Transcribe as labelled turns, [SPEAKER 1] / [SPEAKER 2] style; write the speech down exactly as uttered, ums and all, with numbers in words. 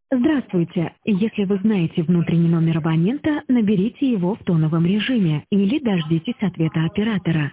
[SPEAKER 1] Здравствуйте. Если вы знаете внутренний номер абонента, наберите его в тоновом режиме или дождитесь ответа оператора.